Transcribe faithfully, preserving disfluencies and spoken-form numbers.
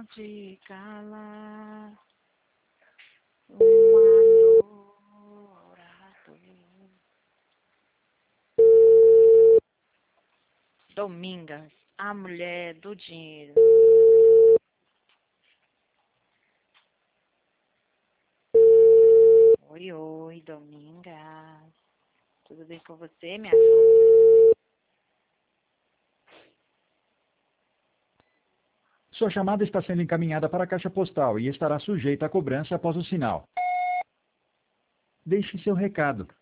pode calar um adorado. Domingas, a mulher do dinheiro. Oi, oi, Domingas. Tudo bem com você, minha flor? Sua chamada está sendo encaminhada para a caixa postal e estará sujeita a cobrança após o sinal. Deixe seu recado.